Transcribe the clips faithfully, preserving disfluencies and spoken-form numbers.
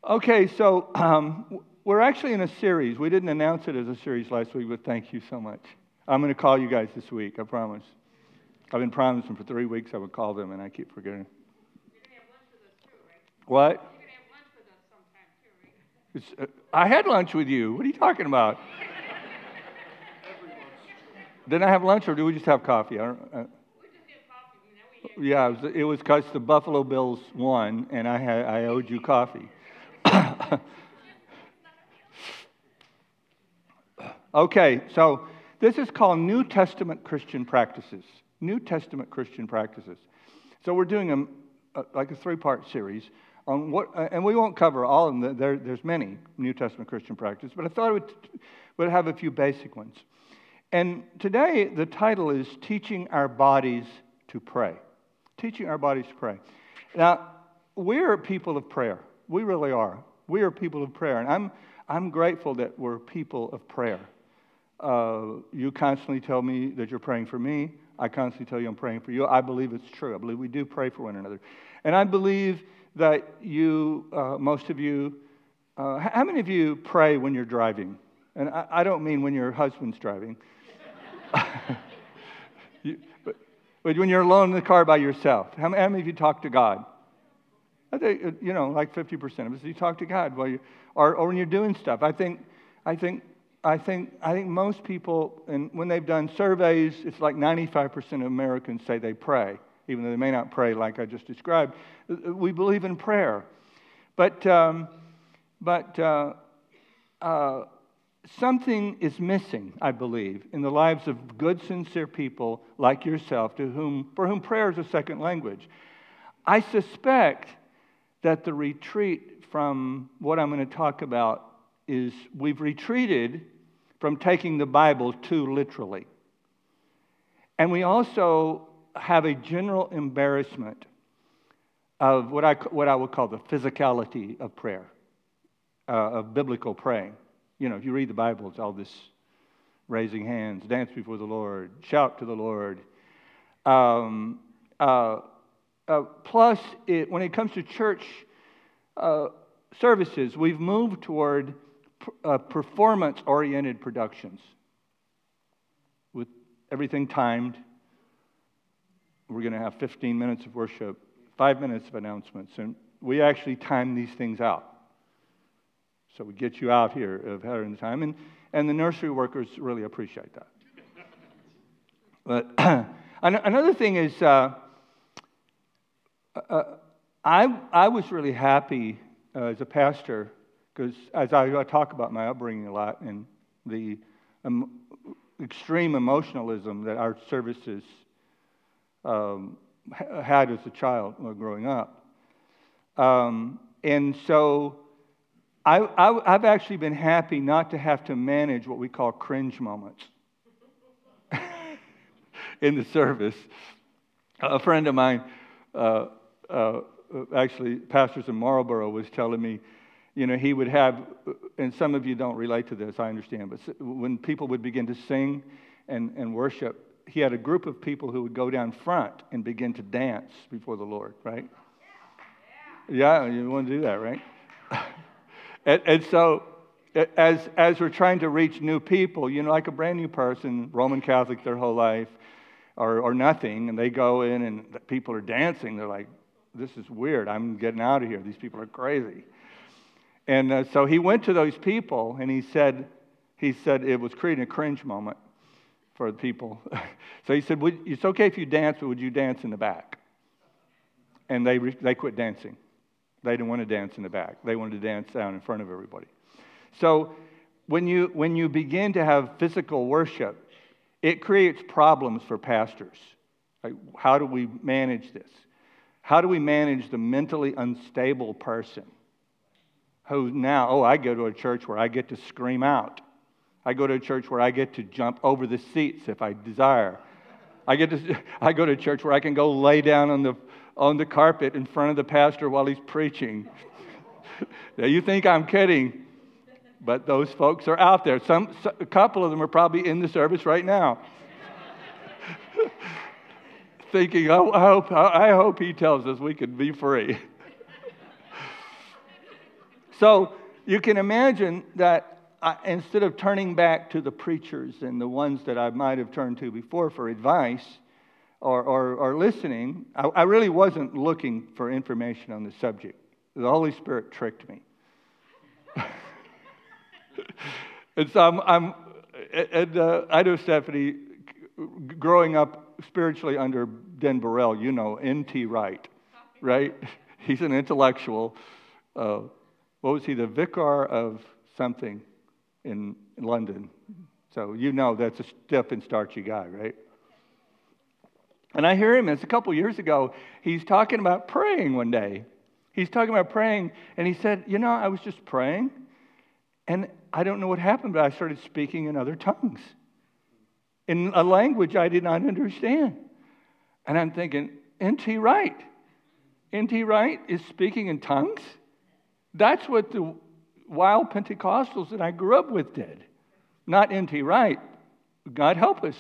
Okay, so um, we're actually in a series. We didn't announce it as a series last week, but thank you so much. I'm going to call you guys this week, I promise. I've been promising for three weeks I would call them, and I keep forgetting. You're going to have lunch with us too, right? What? You're going to have lunch with us sometime too, right? It's, uh, I had lunch with you. What are you talking about? Didn't I have lunch, or do we just have coffee? I don't, uh, We just had coffee. I mean, now we had yeah, it was, it was because the Buffalo Bills won, and I had I owed you coffee. Okay, so this is called New Testament Christian Practices. New Testament Christian Practices. So we're doing a, a like a three-part series on what, uh, and we won't cover all of them. There, there's many New Testament Christian practices, but I thought it would, would have a few basic ones. And today the title is Teaching Our Bodies to Pray. Teaching our bodies to pray. Now, we're people of prayer. We really are. We are people of prayer, and I'm I'm grateful that we're people of prayer. Uh, you constantly tell me that you're praying for me. I constantly tell you I'm praying for you. I believe it's true. I believe we do pray for one another. And I believe that you, uh, most of you, uh, how many of you pray when you're driving? And I, I don't mean when your husband's driving. you, but, but when you're alone in the car by yourself. How, how many of you talk to God? I think, you know, like fifty percent of us, you talk to God while you, or, or when you're doing stuff. I think, I think, I think, I think most people, and when they've done surveys, it's like ninety-five percent of Americans say they pray, even though they may not pray like I just described. We believe in prayer, but, um, but uh, uh, something is missing, I believe, in the lives of good, sincere people like yourself, to whom, for whom prayer is a second language. I suspect that the retreat from what I'm going to talk about is we've retreated from taking the Bible too literally. And we also have a general embarrassment of what I, what I would call the physicality of prayer, uh, of biblical praying. You know, if you read the Bible, it's all this raising hands, dance before the Lord, shout to the Lord. Um, uh, Uh, plus, it, when it comes to church uh, services, we've moved toward p- uh, performance-oriented productions with everything timed. We're going to have fifteen minutes of worship, five minutes of announcements, and we actually time these things out. So we get you out here ahead of the time, and, and the nursery workers really appreciate that. But another thing is, uh, Uh, I I was really happy uh, as a pastor, because as I, I talk about my upbringing a lot and the um, extreme emotionalism that our services um, ha- had as a child uh, growing up. Um, and so I, I, I've actually been happy not to have to manage what we call cringe moments in the service. A friend of mine, uh, Uh, actually, pastors in Marlboro was telling me, you know, he would have, and some of you don't relate to this, I understand, but when people would begin to sing and, and worship, he had a group of people who would go down front and begin to dance before the Lord, right? Yeah, yeah you want to do that, right? and, and so, as as we're trying to reach new people, you know, like a brand new person, Roman Catholic their whole life, or, or nothing, and they go in and the people are dancing, they're like, this is weird. I'm getting out of here. These people are crazy. And uh, so he went to those people, and he said, he said it was creating a cringe moment for the people. So he said, would, it's okay if you dance, but would you dance in the back? And they they quit dancing. They didn't want to dance in the back. They wanted to dance down in front of everybody. So when you when you begin to have physical worship, it creates problems for pastors. Like, how do we manage this? How do we manage the mentally unstable person who now, oh, I go to a church where I get to scream out. I go to a church where I get to jump over the seats if I desire. I get to, I go to a church where I can go lay down on the on the carpet in front of the pastor while he's preaching. Now, you think I'm kidding, but those folks are out there. Some, a couple of them are probably in the service right now. Thinking, oh, I hope, I hope he tells us we could be free. So you can imagine that I, instead of turning back to the preachers and the ones that I might have turned to before for advice or, or, or listening, I, I really wasn't looking for information on the subject. The Holy Spirit tricked me. And so I'm, I'm and uh, I know Stephanie, growing up spiritually under Den Burrell, you know, N T Wright, right? He's an intellectual. Uh, what was he, the vicar of something in, in London? So you know that's a stiff and starchy guy, right? And I hear him, it's a couple years ago, he's talking about praying one day. He's talking about praying, and he said, you know, I was just praying, and I don't know what happened, but I started speaking in other tongues, in a language I did not understand. And I'm thinking, N T Wright. N T Wright is speaking in tongues? That's what the wild Pentecostals that I grew up with did. Not N T Wright. God help us.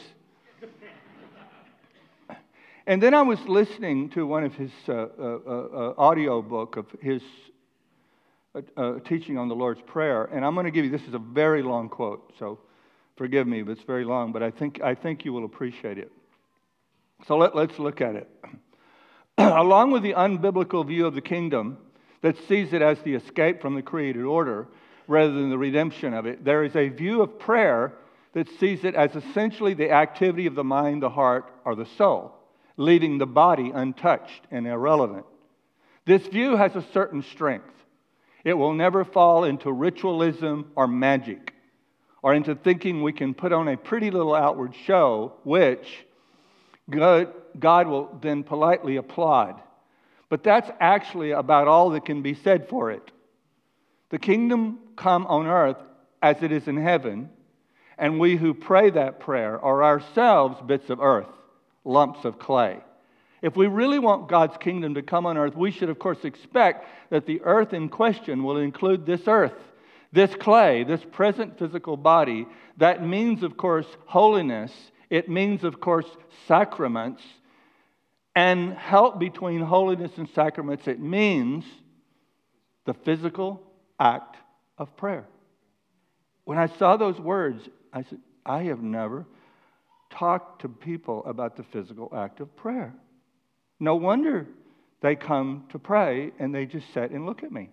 And then I was listening to one of his uh, uh, uh, audio book of his uh, uh, teaching on the Lord's Prayer. And I'm going to give you, this is a very long quote, so forgive me if it's very long, but I think, I think you will appreciate it. So let, let's look at it. Along with the unbiblical view of the kingdom that sees it as the escape from the created order rather than the redemption of it, there is a view of prayer that sees it as essentially the activity of the mind, the heart, or the soul, leaving the body untouched and irrelevant. This view has a certain strength. It will never fall into ritualism or magic, or into thinking we can put on a pretty little outward show, which God, God will then politely applaud. But that's actually about all that can be said for it. The kingdom come on earth as it is in heaven, and we who pray that prayer are ourselves bits of earth, lumps of clay. If we really want God's kingdom to come on earth, we should, of course, expect that the earth in question will include this earth, this clay, this present physical body. That means, of course, holiness. It means, of course, sacraments. And help between holiness and sacraments, it means the physical act of prayer. When I saw those words, I said, I have never talked to people about the physical act of prayer. No wonder they come to pray and they just sit and look at me.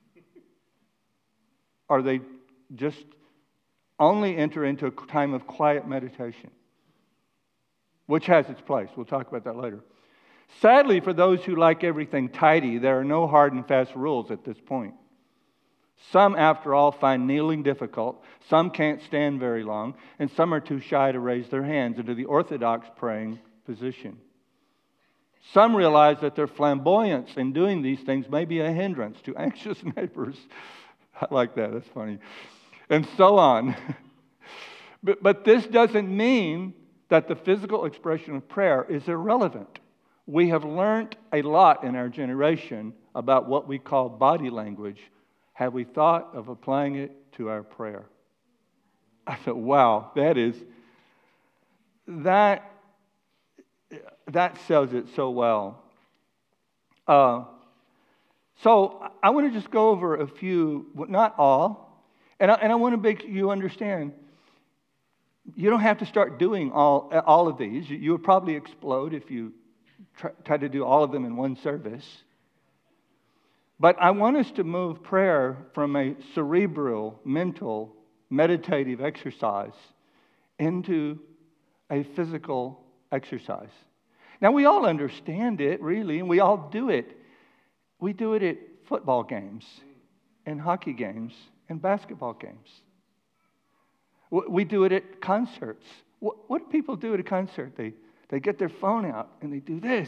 Or they just only enter into a time of quiet meditation, which has its place. We'll talk about that later. Sadly, for those who like everything tidy, there are no hard and fast rules at this point. Some, after all, find kneeling difficult. Some can't stand very long. And some are too shy to raise their hands into the orthodox praying position. Some realize that their flamboyance in doing these things may be a hindrance to anxious neighbors. I like that. That's funny. And so on. But, but this doesn't mean that the physical expression of prayer is irrelevant. We have learned a lot in our generation about what we call body language. Have we thought of applying it to our prayer? I thought, wow, that is, that, that sells it so well. Uh, so I want to just go over a few, not all, and I, and I want to make you understand, you don't have to start doing all, all of these. You, you would probably explode if you try, try to do all of them in one service. But I want us to move prayer from a cerebral, mental, meditative exercise into a physical exercise. Now, we all understand it, really, and we all do it. We do it at football games and hockey games and basketball games. We do it at concerts. What do people do at a concert? They, they get their phone out and they do this.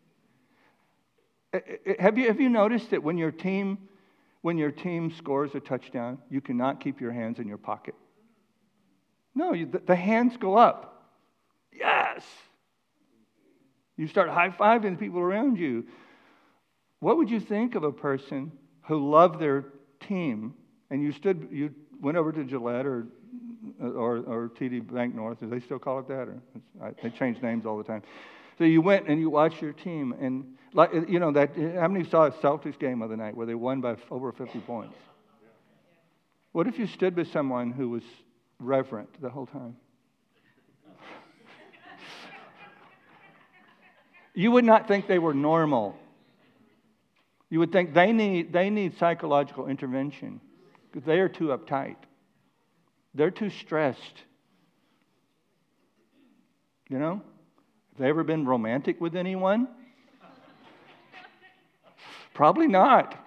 Have you have you noticed that when your team when your team scores a touchdown, you cannot keep your hands in your pocket? No, you, the, the hands go up. Yes. You start high-fiving people around you. What would you think of a person who loved their team and you stood you went over to Gillette or or, or T D Bank North? Do they still call it that? Or they change names all the time. So you went and you watched your team, and like you know that. How many saw a Celtics game the other night where they won by over fifty points? What if you stood with someone who was reverent the whole time? You would not think they were normal. You would think they need, they need psychological intervention because they are too uptight. They're too stressed. You know? Have they ever been romantic with anyone? Probably not.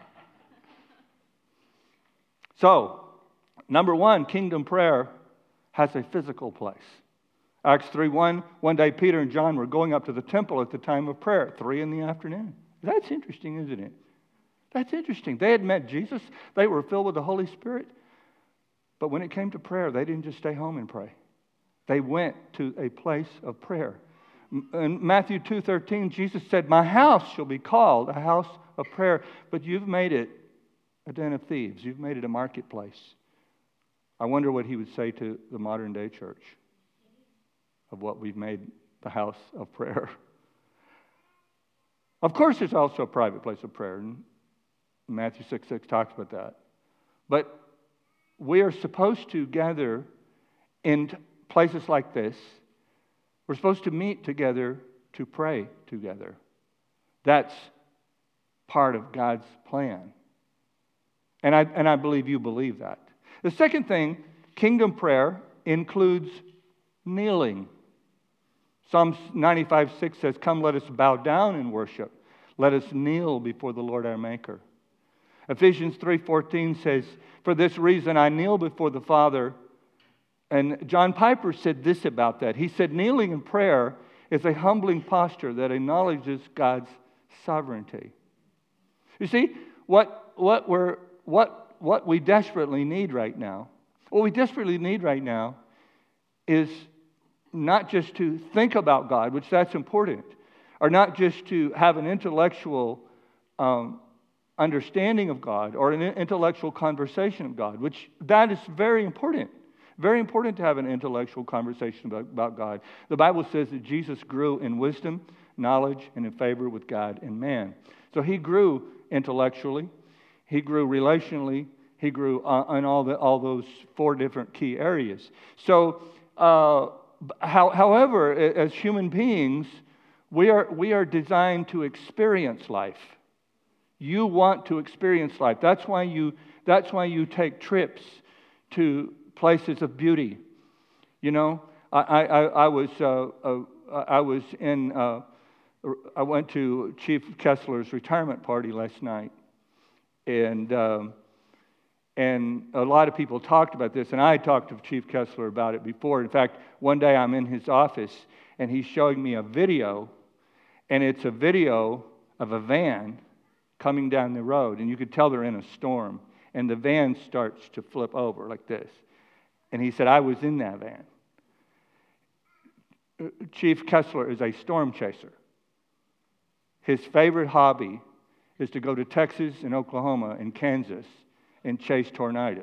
So, number one, kingdom prayer has a physical place. Acts three one, one day Peter and John were going up to the temple at the time of prayer, at three in the afternoon. That's interesting, isn't it? That's interesting. They had met Jesus. They were filled with the Holy Spirit. But when it came to prayer, they didn't just stay home and pray. They went to a place of prayer. In Matthew two thirteen, Jesus said, "My house shall be called a house of prayer, but you've made it a den of thieves. You've made it a marketplace." I wonder what he would say to the modern day church of what we've made the house of prayer. Of course, there's also a private place of prayer, and Matthew six six talks about that. But we are supposed to gather in places like this. We're supposed to meet together to pray together. That's part of God's plan. And I, and I believe you believe that. The second thing, kingdom prayer includes kneeling. Psalm ninety-five six says, "Come, let us bow down and worship. Let us kneel before the Lord our Maker." Ephesians three fourteen says, "For this reason I kneel before the Father." And John Piper said this about that. He said, "Kneeling in prayer is a humbling posture that acknowledges God's sovereignty." You see, what, what, we're, what, what we desperately need right now, what we desperately need right now is not just to think about God, which that's important, or not just to have an intellectual um, understanding of God or an intellectual conversation of God, which that is very important. Very important to have an intellectual conversation about, about God. The Bible says that Jesus grew in wisdom, knowledge, and in favor with God and man. So he grew intellectually, he grew relationally, he grew uh, in all the all those four different key areas. So, uh, how, however, as human beings, we are we are designed to experience life. You want to experience life. That's why you that's why you take trips to places of beauty. You know, I I, I was uh, uh, I was in uh, I went to Chief Kessler's retirement party last night, and um, and a lot of people talked about this, and I talked to Chief Kessler about it before. In fact, one day I'm in his office, and he's showing me a video, and it's a video of a van coming down the road, and you could tell they're in a storm, and the van starts to flip over like this. And he said, "I was in that van." Chief Kessler is a storm chaser. His favorite hobby is to go to Texas and Oklahoma and Kansas and chase tornadoes.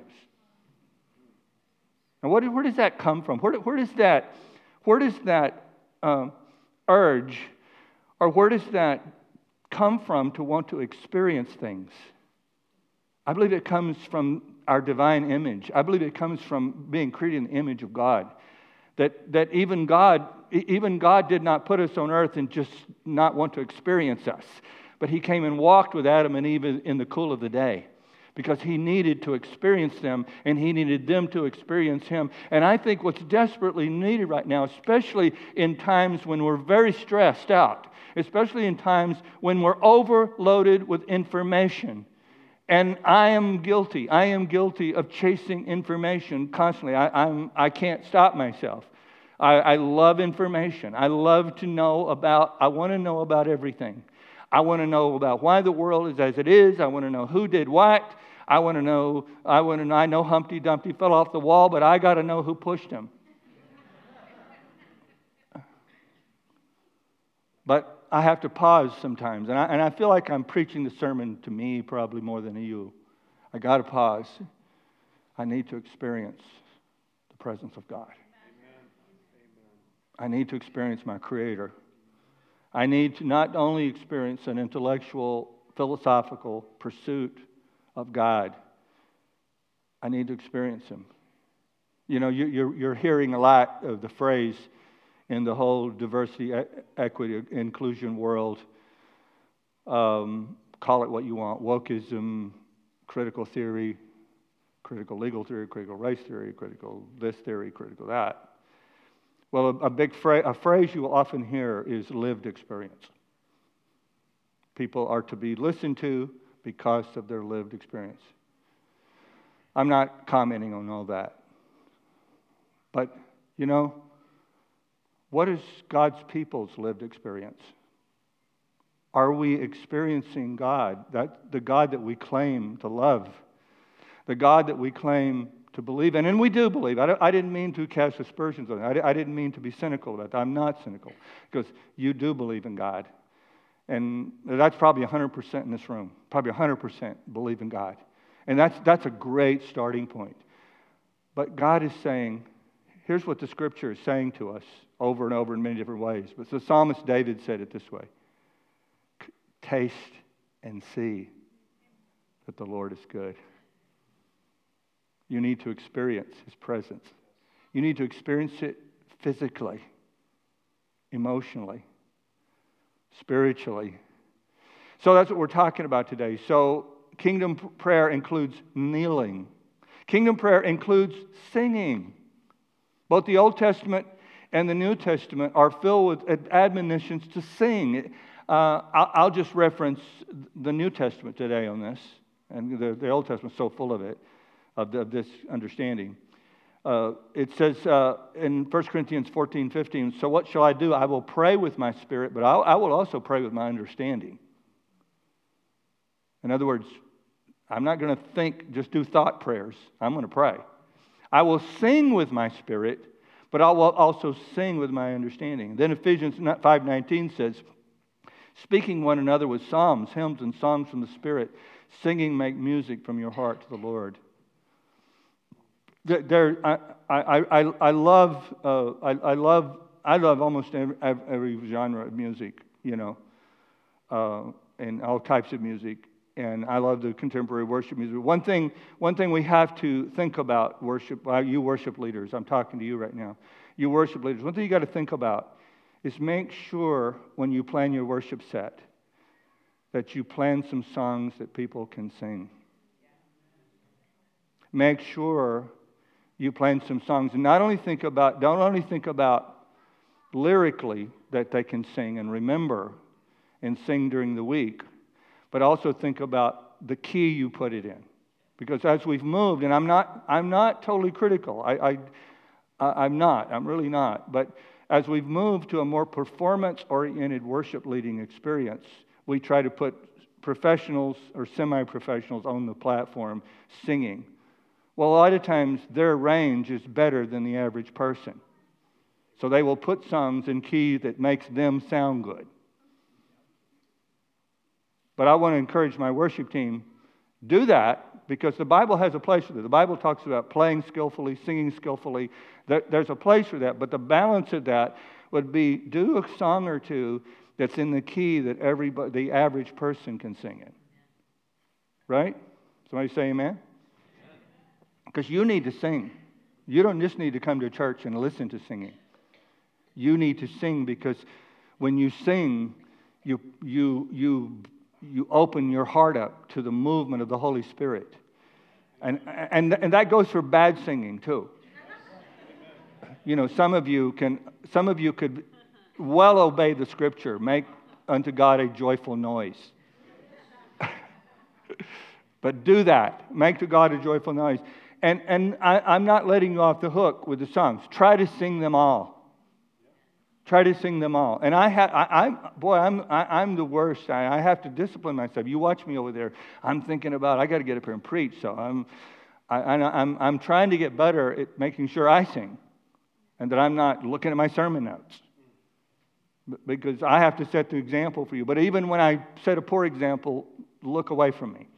Now, what, where does that come from? Where, where does that, where does that um, urge, or where does that come from to want to experience things? I believe it comes from our divine image. I believe it comes from being created in the image of God. That that even God, even God did not put us on earth and just not want to experience us. But He came and walked with Adam and Eve in the cool of the day, because He needed to experience them, and He needed them to experience Him. And I think what's desperately needed right now, especially in times when we're very stressed out, especially in times when we're overloaded with information. And I am guilty. I am guilty of chasing information constantly. I, I'm, I can't stop myself. I, I love information. I love to know about, I want to know about everything. I want to know about why the world is as it is. I want to know who did what. I want to know, I want to know, I know Humpty Dumpty fell off the wall, but I got to know who pushed him. But I have to pause sometimes, and I, and I feel like I'm preaching the sermon to me probably more than to you. I got to pause. I need to experience the presence of God. Amen. I need to experience my Creator. I need to not only experience an intellectual, philosophical pursuit of God. I need to experience Him. You know, you, you're, you're hearing a lot of the phrase in the whole diversity, e- equity, inclusion world. Um, call it what you want. Wokeism, critical theory, critical legal theory, critical race theory, critical this theory, critical that. Well, a, a big fra- a phrase you will often hear is lived experience. People are to be listened to because of their lived experience. I'm not commenting on all that. But, you know, what is God's people's lived experience? Are we experiencing God, that the God that we claim to love, the God that we claim to believe in? And we do believe. I, I didn't mean to cast aspersions on it. I, I didn't mean to be cynical about that. I'm not cynical, because you do believe in God. And that's probably one hundred percent in this room. Probably one hundred percent believe in God. And that's that's a great starting point. But God is saying, here's what the Scripture is saying to us over and over in many different ways. But the psalmist David said it this way: taste and see that the Lord is good. You need to experience His presence. You need to experience it physically, emotionally, spiritually. So that's what we're talking about today. So kingdom prayer includes kneeling. Kingdom prayer includes singing. Both the Old Testament and the New Testament are filled with admonitions to sing. Uh, I'll, I'll just reference the New Testament today on this, and the, the Old Testament is so full of it, of, the, of this understanding. Uh, it says uh, in First Corinthians fourteen fifteen, so what shall I do? I will pray with my spirit, but I, I will also pray with my understanding. In other words, I'm not going to think, just do thought prayers. I'm going to pray. I will sing with my spirit, but I will also sing with my understanding. Then Ephesians five nineteen says, speaking one another with psalms, hymns, and songs from the Spirit, singing, make music from your heart to the Lord. There, I, I, I, I love, uh, I, I love, I love almost every, every genre of music, you know, uh, and all types of music. And I love the contemporary worship music. One thing, one thing we have to think about worship, uh, you worship leaders, I'm talking to you right now, you worship leaders. One thing you got to think about is make sure when you plan your worship set that you plan some songs that people can sing. Make sure you plan some songs, and not only think about, don't only think about lyrically that they can sing and remember and sing during the week, but also think about the key you put it in. Because as we've moved, and I'm not, I'm not totally critical. I, I, I'm not. I'm really not. But as we've moved to a more performance-oriented worship leading experience, we try to put professionals or semi-professionals on the platform singing. Well, a lot of times their range is better than the average person. So they will put songs in key that makes them sound good. But I want to encourage my worship team, do that, because the Bible has a place for that. The Bible talks about playing skillfully, singing skillfully. There's a place for that. But the balance of that would be do a song or two that's in the key that everybody, the average person can sing in. Right? Somebody say amen? Because you need to sing. You don't just need to come to church and listen to singing. You need to sing, because when you sing, you you you you open your heart up to the movement of the Holy Spirit. And and and that goes for bad singing too. You know, some of you can some of you could well obey the scripture, make unto God a joyful noise. But do that. Make to God a joyful noise. And and I, I'm not letting you off the hook with the songs. Try to sing them all. Try to sing them all. And I have, I, I'm boy, I'm I, I'm the worst. I, I have to discipline myself. You watch me over there. I'm thinking about I got to get up here and preach. So I'm, I, I'm I'm trying to get better at making sure I sing, and that I'm not looking at my sermon notes, because I have to set the example for you. But even when I set a poor example, look away from me.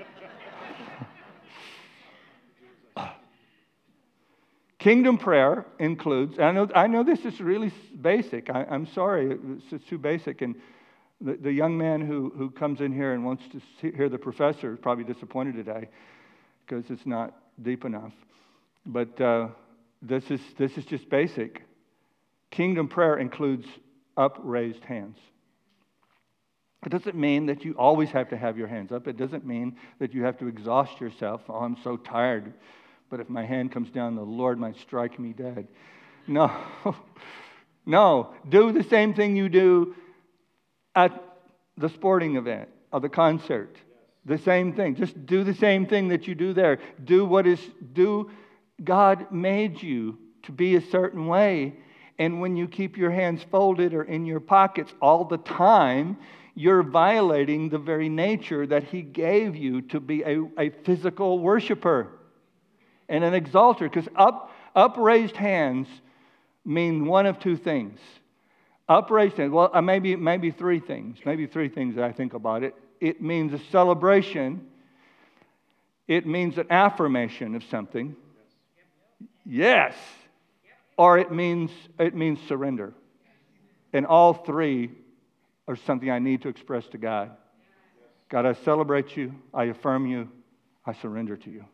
Kingdom prayer includes, I know I know this is really basic. I, I'm sorry, it's, it's too basic. And the, the young man who, who comes in here and wants to see, hear the professor is probably disappointed today, because it's not deep enough. But uh, this is this is just basic. Kingdom prayer includes upraised hands. It doesn't mean that you always have to have your hands up. It doesn't mean that you have to exhaust yourself. Oh, I'm so tired. But if my hand comes down, the Lord might strike me dead. No. No. Do the same thing you do at the sporting event or the concert. The same thing. Just do the same thing that you do there. Do what is, do, God made you to be a certain way. And when you keep your hands folded or in your pockets all the time, you're violating the very nature that He gave you to be a, a physical worshiper and an exalter. Because up, upraised hands mean one of two things. Upraised hands, well, uh, maybe, maybe three things. Maybe three things that I think about it. It means a celebration. It means an affirmation of something. Yes. Or it means it means surrender. And all three are something I need to express to God. God, I celebrate you. I affirm you. I surrender to you.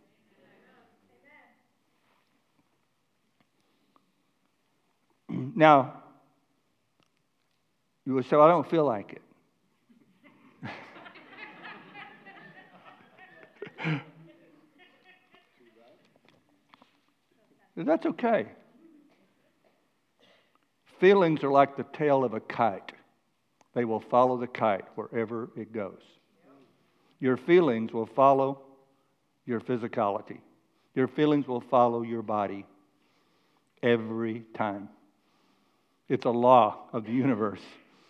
Now, you would say, well, I don't feel like it. That's okay. Feelings are like the tail of a kite. They will follow the kite wherever it goes. Your feelings will follow your physicality. Your feelings will follow your body every time. It's a law of the universe.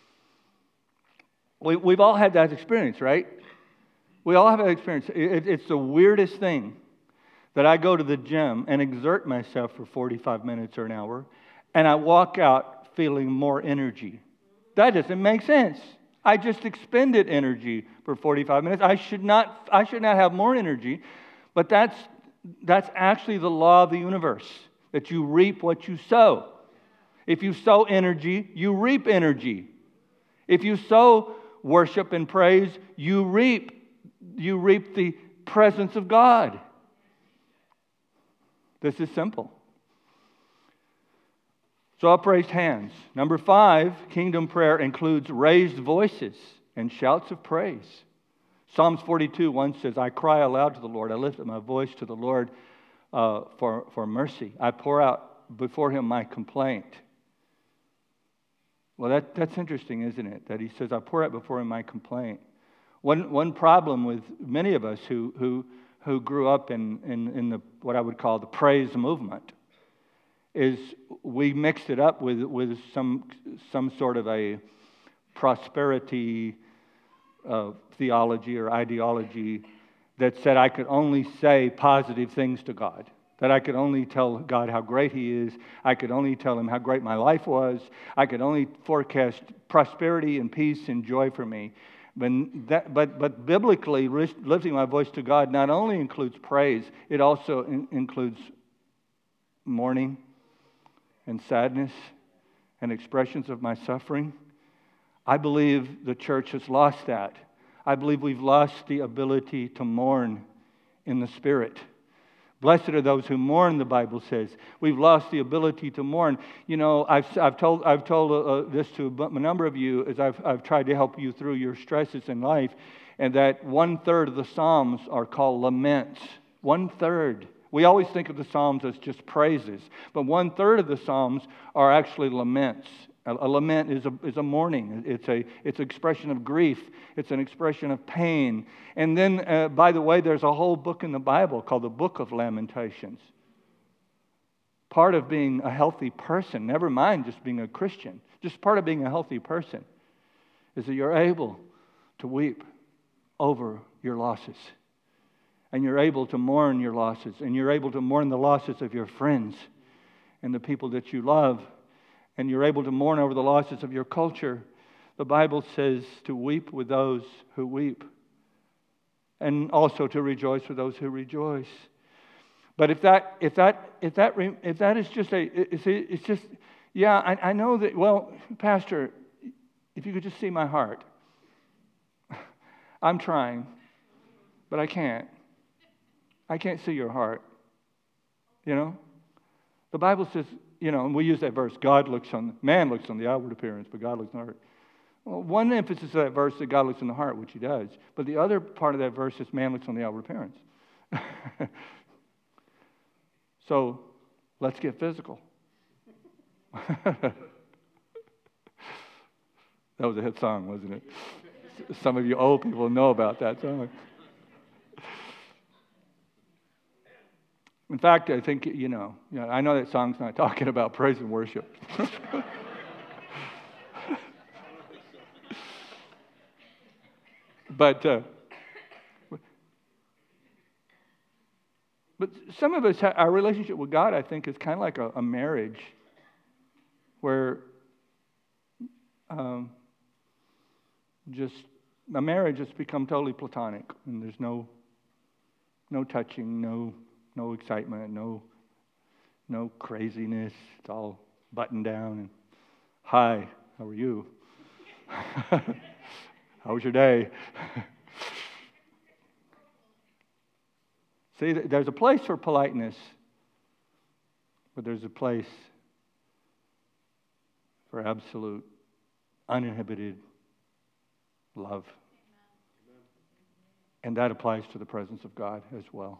We, we've all had that experience, right? We all have that experience. It, it's the weirdest thing that I go to the gym and exert myself for forty-five minutes or an hour, and I walk out feeling more energy. That doesn't make sense. I just expended energy for forty-five minutes. I should not, I should not have more energy, but that's, that's actually the law of the universe, that you reap what you sow. If you sow energy, you reap energy. If you sow worship and praise, you reap, you reap the presence of God. This is simple. So upraised hands. Number five, kingdom prayer includes raised voices and shouts of praise. Psalms forty-two, one says, I cry aloud to the Lord. I lift up my voice to the Lord uh, for, for mercy. I pour out before Him my complaint. Well, that, that's interesting, isn't it? That He says, I pour out before Him my complaint. One, one problem with many of us who, who, who grew up in, in, in the what I would call the praise movement is we mixed it up with, with some, some sort of a prosperity uh, theology or ideology that said I could only say positive things to God, that I could only tell God how great He is, I could only tell Him how great my life was, I could only forecast prosperity and peace and joy for me. But, that, but, but biblically, lifting my voice to God not only includes praise, it also in, includes mourning and sadness and expressions of my suffering. I believe the church has lost that. I believe we've lost the ability to mourn in the Spirit. Blessed are those who mourn, the Bible says. We've lost the ability to mourn. You know, I've, I've told, I've told uh, this to a number of you as I've, I've tried to help you through your stresses in life, and that one-third of the Psalms are called laments. One-third. We always think of the Psalms as just praises, but one-third of the Psalms are actually laments. A, a lament is a, is a mourning. It's a it's an expression of grief. It's an expression of pain. And then, uh, by the way, there's a whole book in the Bible called the Book of Lamentations. Part of being a healthy person, never mind just being a Christian, just part of being a healthy person, is that you're able to weep over your losses. And you're able to mourn your losses. And you're able to mourn the losses of your friends and the people that you love. And you're able to mourn over the losses of your culture. The Bible says to weep with those who weep. And also to rejoice with those who rejoice. But if that if that if that if that is just a it's, it's just yeah I, I know that, well, Pastor, if you could just see my heart. I'm trying, but I can't. I can't see your heart. You know? The Bible says, you know, and we use that verse, God looks on, man looks on the outward appearance, but God looks on the heart. Well, one emphasis of that verse is that God looks on the heart, which he does. But the other part of that verse is man looks on the outward appearance. So, let's get physical. That was a hit song, wasn't it? Some of you old people know about that song. In fact, I think, you know, you know, I know that song's not talking about praise and worship. But uh, but some of us, our relationship with God, I think, is kind of like a, a marriage where um, just a marriage has become totally platonic, and there's no no touching, no no excitement, no no craziness. It's all buttoned down and hi, how are you? How was your day? See, there's a place for politeness, but there's a place for absolute, uninhibited love. And that applies to the presence of God as well.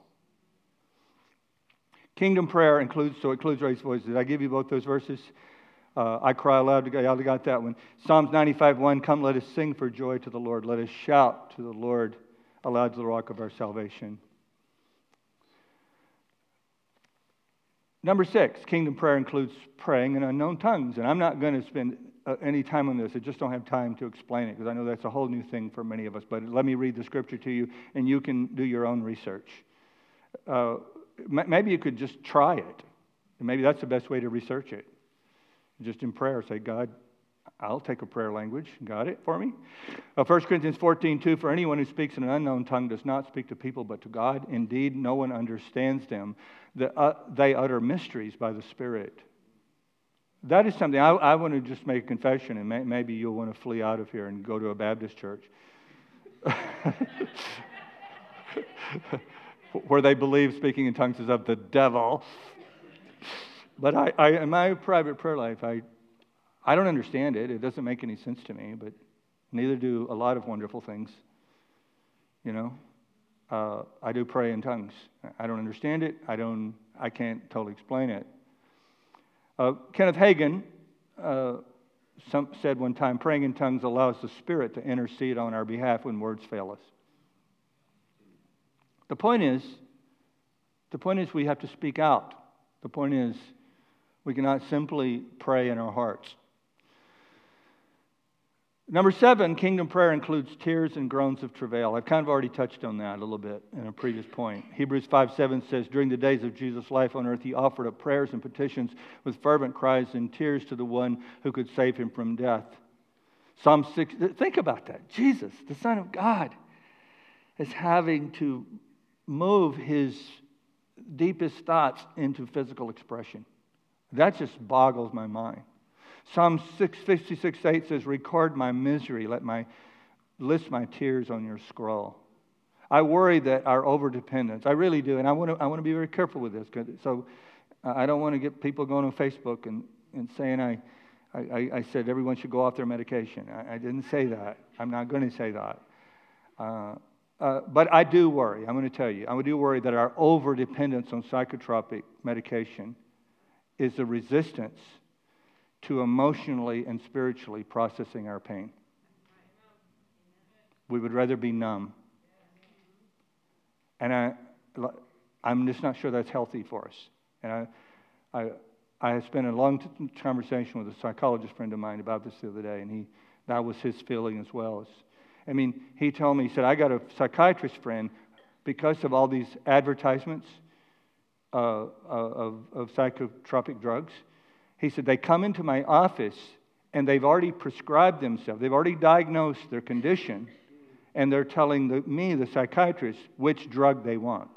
Kingdom prayer includes, so it includes raised voices. Did I give you both those verses? Uh, I cry aloud to God. Y'all got that one. Psalms ninety-five one, come let us sing for joy to the Lord. Let us shout to the Lord aloud to the rock of our salvation. Number six, kingdom prayer includes praying in unknown tongues. And I'm not going to spend uh, any time on this. I just don't have time to explain it because I know that's a whole new thing for many of us. But let me read the scripture to you and you can do your own research. Uh, maybe you could just try it. And maybe that's the best way to research it. Just in prayer, say, God, I'll take a prayer language. Got it for me? Uh, First Corinthians fourteen two, for anyone who speaks in an unknown tongue does not speak to people but to God. Indeed, no one understands them. The, uh, they utter mysteries by the Spirit. That is something, I, I want to just make a confession, and may, maybe you'll want to flee out of here and go to a Baptist church. Where they believe speaking in tongues is of the devil. But I, I, in my private prayer life, I, I don't understand it. It doesn't make any sense to me, but neither do a lot of wonderful things. You know, uh, I do pray in tongues. I don't understand it. I don't. I can't totally explain it. Uh, Kenneth Hagin uh, some, said one time, praying in tongues allows the Spirit to intercede on our behalf when words fail us. The point is, the point is we have to speak out. The point is, we cannot simply pray in our hearts. Number seven, kingdom prayer includes tears and groans of travail. I've kind of already touched on that a little bit in a previous point. Hebrews five seven says, during the days of Jesus' life on earth, he offered up prayers and petitions with fervent cries and tears to the one who could save him from death. Psalm six, think about that. Jesus, the Son of God, is having to move his deepest thoughts into physical expression. That just boggles my mind. Psalm six fifty-six eight says, record my misery, let my list my tears on your scroll. I worry that our overdependence, I really do, and I want to I want to be very careful with this. So I don't want to get people going on Facebook and, and saying I, I, I said everyone should go off their medication. I, I didn't say that. I'm not going to say that. Uh, Uh, but I do worry, I'm going to tell you, I do worry that our over-dependence on psychotropic medication is a resistance to emotionally and spiritually processing our pain. We would rather be numb. And I, I'm just not sure that's healthy for us. And I, I, I had spent a long t- conversation with a psychologist friend of mine about this the other day, and he that was his feeling as well. As, I mean, he told me, he said, I got a psychiatrist friend because of all these advertisements uh, of, of psychotropic drugs. He said, they come into my office and they've already prescribed themselves. They've already diagnosed their condition and they're telling the, me, the psychiatrist, which drug they want.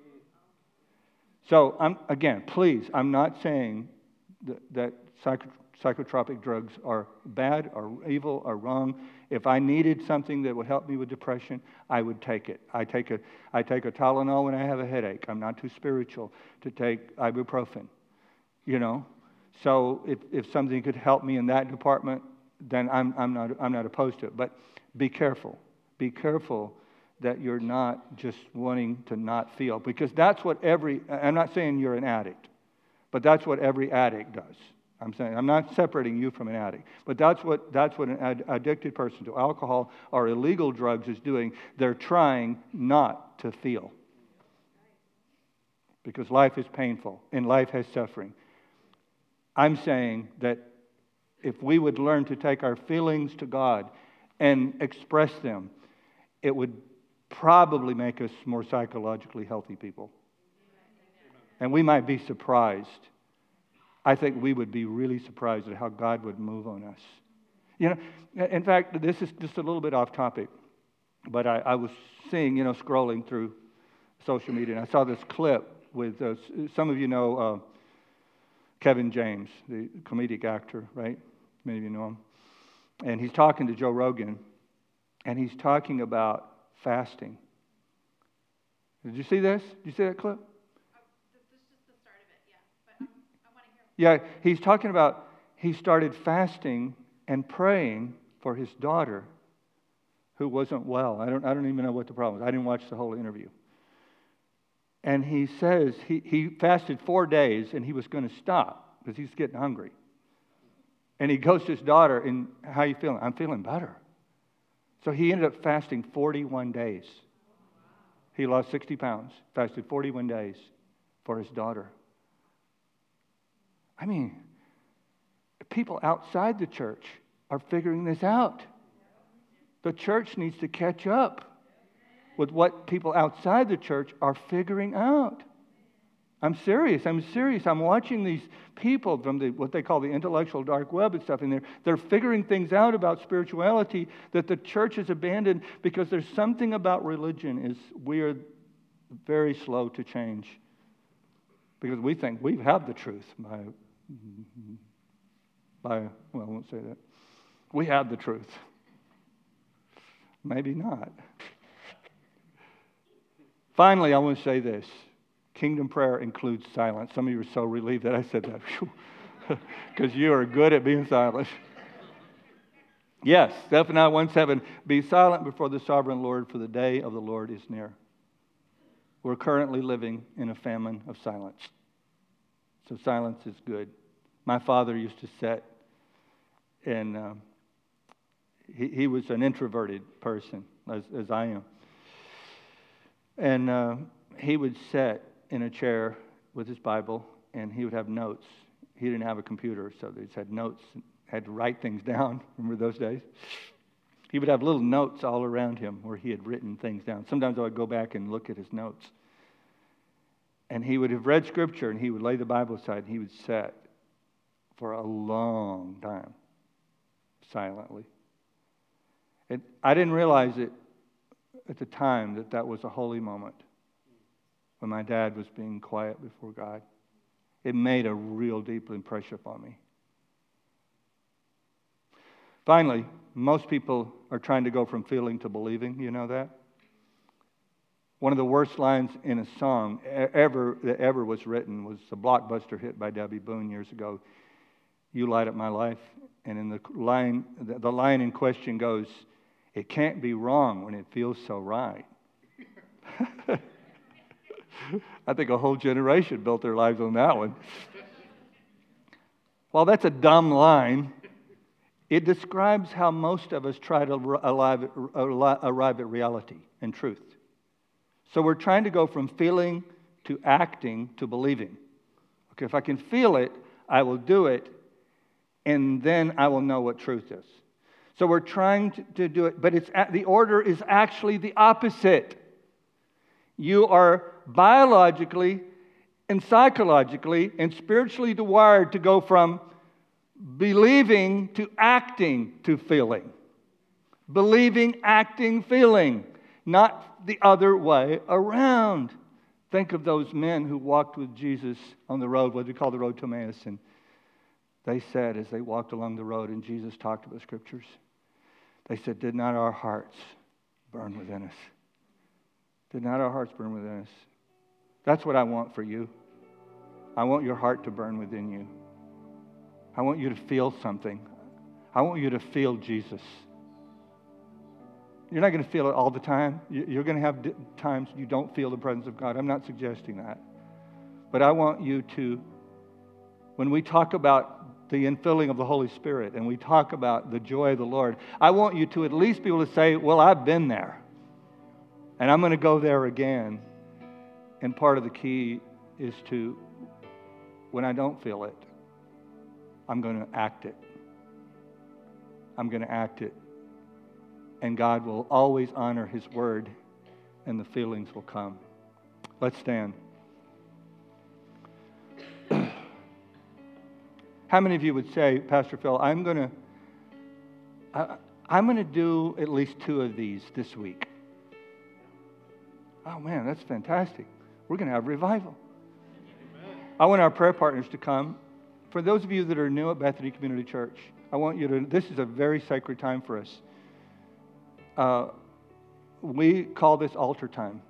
So, I'm, again, please, I'm not saying that, that psych, psychotropic drugs are bad or evil or wrong. If I needed something that would help me with depression, I would take it. I take a, I take a Tylenol when I have a headache. I'm not too spiritual to take ibuprofen, you know. So if, if something could help me in that department, then I'm, I'm, not, I'm not opposed to it. But be careful. Be careful that you're not just wanting to not feel. Because that's what every, I'm not saying you're an addict, but that's what every addict does. I'm saying, I'm not separating you from an addict, but that's what that's what an ad- addicted person to alcohol or illegal drugs is doing. They're trying not to feel. Because life is painful and life has suffering. I'm saying that if we would learn to take our feelings to God and express them, it would probably make us more psychologically healthy people. And we might be surprised. I think we would be really surprised at how God would move on us. You know, in fact, this is just a little bit off topic, but I, I was seeing, you know, scrolling through social media, and I saw this clip with, uh, some of you know uh, Kevin James, the comedic actor, right? Many of you know him. And he's talking to Joe Rogan, and he's talking about fasting. Did you see this? Did you see that clip? Yeah, he's talking about he started fasting and praying for his daughter who wasn't well. I don't I don't even know what the problem was. I didn't watch the whole interview. And he says he, he fasted four days and he was going to stop because he's getting hungry. And he goes to his daughter and, how are you feeling? I'm feeling better. So he ended up fasting forty-one days. He lost sixty pounds, fasted forty-one days for his daughter. I mean, people outside the church are figuring this out. The church needs to catch up with what people outside the church are figuring out. I'm serious. I'm serious. I'm watching these people from the what they call the intellectual dark web and stuff in there. They're figuring things out about spirituality that the church has abandoned because there's something about religion is we are very slow to change because we think we have the truth. By, by well, I won't say that. We have the truth. Maybe not. Finally, I want to say this. Kingdom prayer includes silence. Some of you are so relieved that I said that. Because you are good at being silent. Yes, Zephaniah one seven. Be silent before the sovereign Lord, for the day of the Lord is near. We're currently living in a famine of silence. So silence is good. My father used to sit, and uh, he, he was an introverted person, as, as I am. And uh, he would sit in a chair with his Bible, and he would have notes. He didn't have a computer, so they just had notes, had to write things down. Remember those days? He would have little notes all around him where he had written things down. Sometimes I would go back and look at his notes. And he would have read Scripture, and he would lay the Bible aside, and he would sit for a long time, silently. And I didn't realize it at the time that that was a holy moment when my dad was being quiet before God. It made a real deep impression upon me. Finally, most people are trying to go from feeling to believing. You know that? One of the worst lines in a song ever that ever was written was a blockbuster hit by Debbie Boone years ago. You light up my life. And in the line, the line in question goes, it can't be wrong when it feels so right. I think a whole generation built their lives on that one. While that's a dumb line, it describes how most of us try to arrive at, arrive at reality and truth. So we're trying to go from feeling to acting to believing. Okay, if I can feel it, I will do it, and then I will know what truth is. So we're trying to, to do it, but it's the order is actually the opposite. You are biologically and psychologically and spiritually wired to go from believing to acting to feeling. Believing, acting, feeling. Not the other way around. Think of those men who walked with Jesus on the road, what we call the road to Emmaus. And they said as they walked along the road and Jesus talked about the scriptures, they said, did not our hearts burn within us? Did not our hearts burn within us? That's what I want for you. I want your heart to burn within you. I want you to feel something. I want you to feel Jesus. You're not going to feel it all the time. You're going to have times you don't feel the presence of God. I'm not suggesting that. But I want you to, when we talk about the infilling of the Holy Spirit and we talk about the joy of the Lord, I want you to at least be able to say, well, I've been there. And I'm going to go there again. And part of the key is to, when I don't feel it, I'm going to act it. I'm going to act it. And God will always honor His word, and the feelings will come. Let's stand. How many of you would say, Pastor Phil, I'm going to, I, I'm going to do at least two of these this week? Oh man, that's fantastic. We're going to have revival. Amen. I want our prayer partners to come. For those of you that are new at Bethany Community Church, I want you to, this is a very sacred time for us. Uh, we call this altar time.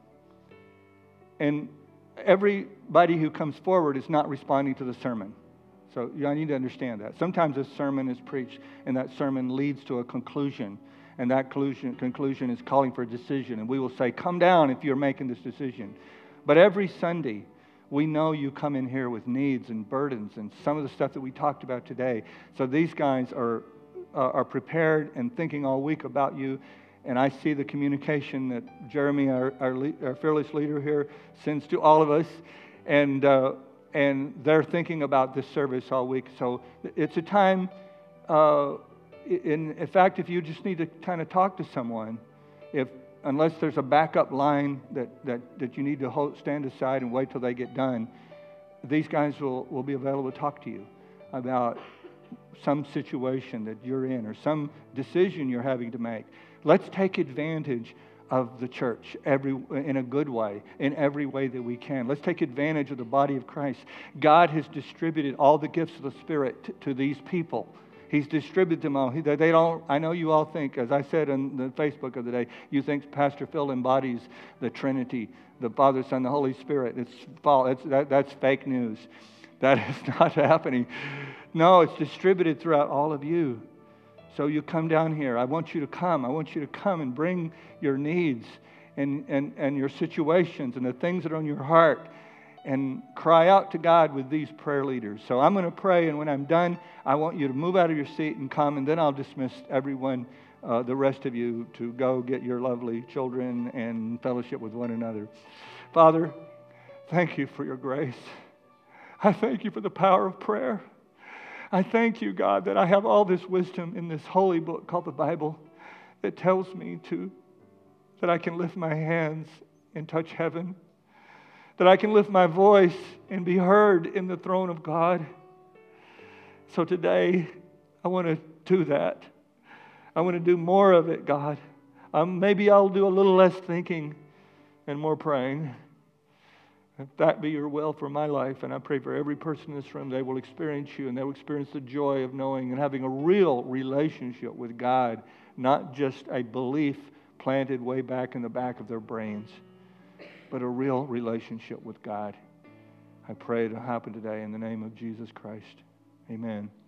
And everybody who comes forward is not responding to the sermon. So I need to understand that. Sometimes a sermon is preached and that sermon leads to a conclusion. And that conclusion, conclusion is calling for a decision. And we will say, come down if you're making this decision. But every Sunday, we know you come in here with needs and burdens and some of the stuff that we talked about today. So these guys are, uh, are prepared and thinking all week about you. And I see the communication that Jeremy, our, our, le- our fearless leader here, sends to all of us. And uh, and they're thinking about this service all week. So it's a time, uh, in, in fact, if you just need to kind of talk to someone, if unless there's a backup line that, that, that you need to hold, stand aside and wait till they get done, these guys will, will be available to talk to you about some situation that you're in or some decision you're having to make. Let's take advantage of the church every in a good way, in every way that we can. Let's take advantage of the body of Christ. God has distributed all the gifts of the Spirit to, to these people. He's distributed them all. He, they don't. I know you all think, as I said on the Facebook of the day, you think Pastor Phil embodies the Trinity, the Father, Son, the Holy Spirit. It's false. It's, that, that's fake news. That is not happening. No, it's distributed throughout all of you. So you come down here. I want you to come. I want you to come and bring your needs and, and, and your situations and the things that are on your heart and cry out to God with these prayer leaders. So I'm going to pray, and when I'm done, I want you to move out of your seat and come, and then I'll dismiss everyone, uh, the rest of you, to go get your lovely children and fellowship with one another. Father, thank you for your grace. I thank you for the power of prayer. I thank you, God, that I have all this wisdom in this holy book called the Bible that tells me to, that I can lift my hands and touch heaven, that I can lift my voice and be heard in the throne of God. So today, I want to do that. I want to do more of it, God. Um, maybe I'll do a little less thinking and more praying. If that be your will for my life, and I pray for every person in this room, they will experience you and they will experience the joy of knowing and having a real relationship with God, not just a belief planted way back in the back of their brains, but a real relationship with God. I pray it'll happen today in the name of Jesus Christ. Amen.